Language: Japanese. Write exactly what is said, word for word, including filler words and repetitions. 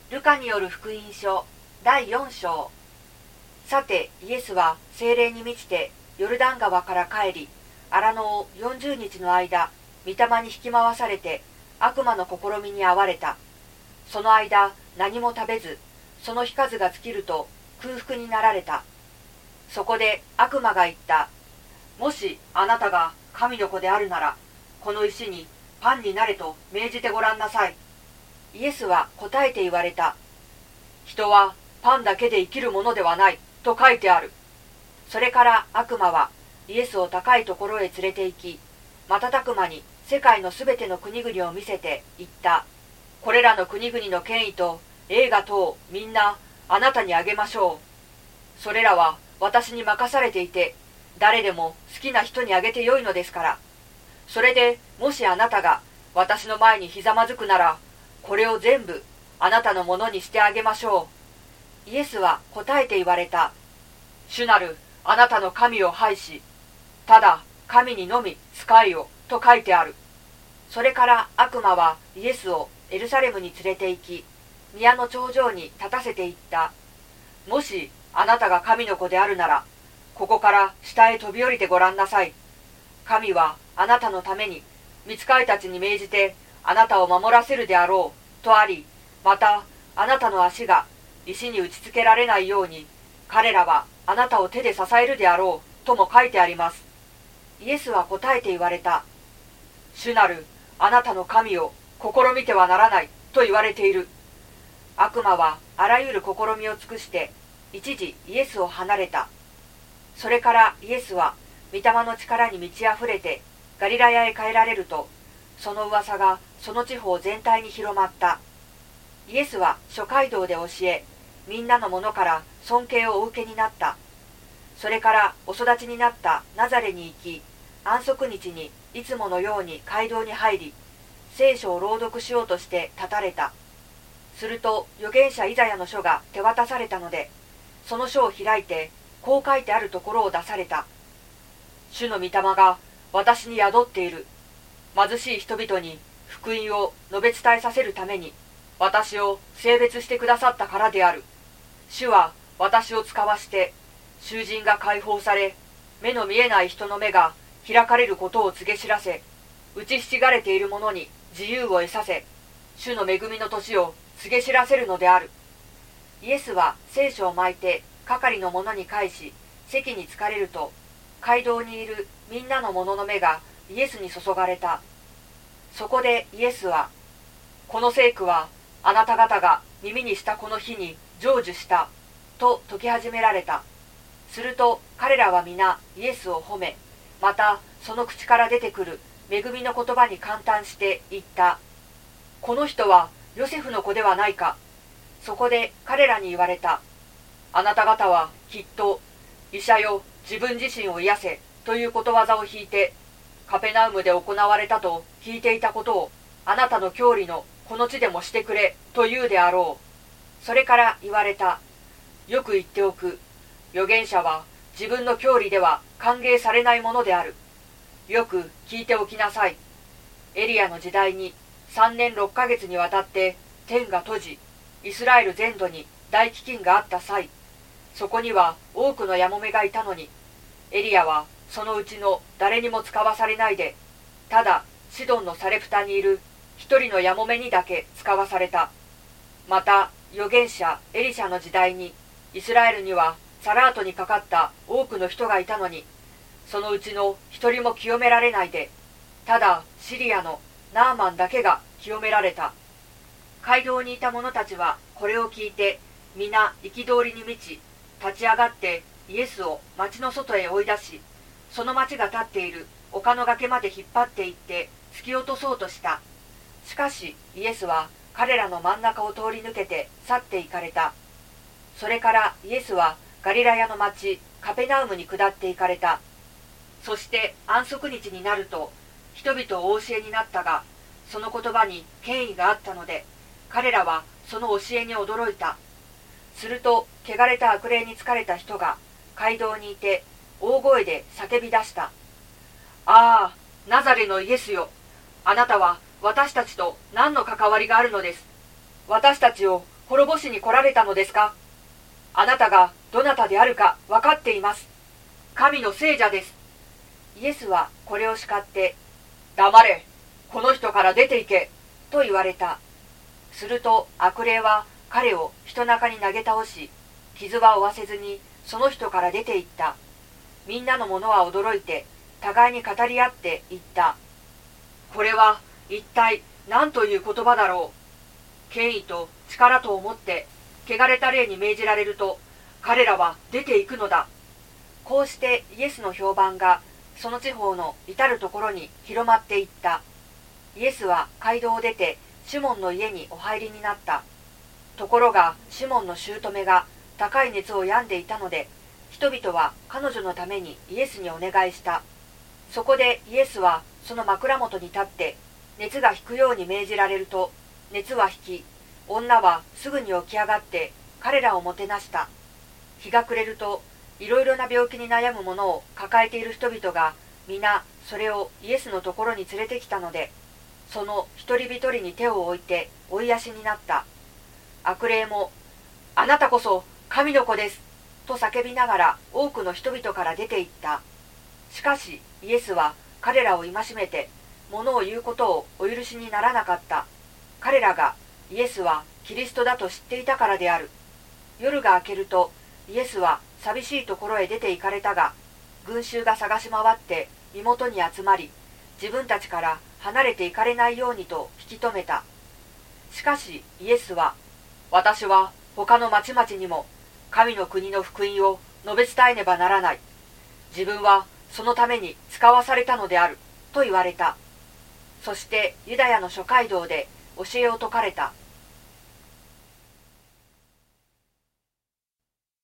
ルカによる福音書だいよん章。さてイエスは聖霊に満ちてヨルダン川から帰り、荒野をよんじゅうにちの間御霊に引き回されて悪魔の試みに遭われた。その間何も食べず、その日数が尽きると空腹になられた。そこで悪魔が言った。もしあなたが神の子であるなら、この石にパンになれと命じてごらんなさい。イエスは答えて言われた。人はパンだけで生きるものではないと書いてある。それから悪魔はイエスを高いところへ連れて行き、瞬く間に世界のすべての国々を見せて言った。これらの国々の権威と栄華等みんなあなたにあげましょう。それらは私に任されていて、誰でも好きな人にあげてよいのですから。それでもしあなたが私の前にひざまずくなら、これを全部あなたのものにしてあげましょう。イエスは答えて言われた。主なるあなたの神を拝し、ただ神にのみ仕えよと書いてある。それから悪魔はイエスをエルサレムに連れて行き、宮の頂上に立たせていった。もしあなたが神の子であるなら、ここから下へ飛び降りてごらんなさい。神はあなたのために御使いたちに命じてあなたを守らせるであろうとあり、またあなたの足が石に打ちつけられないように、彼らはあなたを手で支えるであろうとも書いてあります。イエスは答えて言われた。主なるあなたの神を試みてはならないと言われている。悪魔はあらゆる試みを尽くして一時イエスを離れた。それからイエスは御霊の力に満ち溢れてガリラヤへ帰られると、その噂がその地方全体に広まった。イエスは諸街道で教え、みんなのものから尊敬をお受けになった。それからお育ちになったナザレに行き、安息日にいつものように街道に入り、聖書を朗読しようとして立たれた。すると預言者イザヤの書が手渡されたので、その書を開いてこう書いてあるところを出された。主の御霊が私に宿っている。貧しい人々に福音を述べ伝えさせるために私を聖別してくださったからである。主は私を使わして、囚人が解放され、目の見えない人の目が開かれることを告げ知らせ、打ちひしがれている者に自由を得させ、主の恵みの年を告げ知らせるのである。イエスは聖書を巻いて係の者に返し、席に着かれると、街道にいるみんなの者の目がイエスに注がれた。そこでイエスは、この聖句はあなた方が耳にしたこの日に成就したと説き始められた。すると彼らは皆イエスを褒め、またその口から出てくる恵みの言葉に感嘆して言った。この人はヨセフの子ではないか。そこで彼らに言われた。あなた方はきっと、医者よ自分自身を癒せということわざを引いて、カペナウムで行われたと聞いていたことを、あなたの郷里のこの地でもしてくれと言うであろう。それから言われた。よく言っておく。預言者は自分の郷里では歓迎されないものである。よく聞いておきなさい。エリアの時代にさんねんろっかげつにわたって天が閉じ、イスラエル全土に大飢饉があった際、そこには多くのやもめがいたのに、エリアはそのうちの誰にも使わされないで、ただシドンのサレプタにいる一人のやもめにだけ使わされた。また預言者エリシャの時代にイスラエルにはサラートにかかった多くの人がいたのに、そのうちの一人も清められないで、ただシリアのナーマンだけが清められた。街道にいた者たちはこれを聞いて皆憤りに満ち、立ち上がってイエスを町の外へ追い出し、その町が立っている丘の崖まで引っ張って行って突き落とそうとした。しかしイエスは彼らの真ん中を通り抜けて去って行かれた。それからイエスはガリラヤの町カペナウムに下って行かれた。そして安息日になると人々をお教えになったが、その言葉に権威があったので、彼らはその教えに驚いた。すると汚れた悪霊に疲れた人が街道にいて大声で叫び出した。ああ、ナザレのイエスよ、あなたは私たちと何の関わりがあるのです。私たちを滅ぼしに来られたのですか？あなたがどなたであるか分かっています。神の聖者です。イエスはこれを叱って、黙れ、この人から出て行け、と言われた。すると悪霊は彼を人中に投げ倒し、傷は負わせずにその人から出て行った。みんなの者は驚いて、互いに語り合って言った。これは一体何という言葉だろう。権威と力とをもって、汚れた霊に命じられると、彼らは出て行くのだ。こうしてイエスの評判が、その地方の至るところに広まっていった。イエスは街道を出て、シモンの家にお入りになった。ところが、シモンの姑が高い熱を病んでいたので、人々は彼女のためにイエスにお願いした。そこでイエスはその枕元に立って、熱が引くように命じられると、熱は引き、女はすぐに起き上がって彼らをもてなした。日が暮れると、いろいろな病気に悩む者を抱えている人々が皆それをイエスのところに連れてきたので、その一人一人に手を置いて追い出しになった。悪霊も、あなたこそ神の子です、と叫びながら多くの人々から出て行った。しかしイエスは彼らを戒めて、物を言うことをお許しにならなかった。彼らがイエスはキリストだと知っていたからである。夜が明けると、イエスは寂しいところへ出て行かれたが、群衆が探し回って身元に集まり、自分たちから離れて行かれないようにと引き止めた。しかしイエスは、私は他の町々にも神の国の福音を述べ伝えねばならない。自分はそのために使わされたのである、と言われた。そしてユダヤの諸街道で教えを説かれた。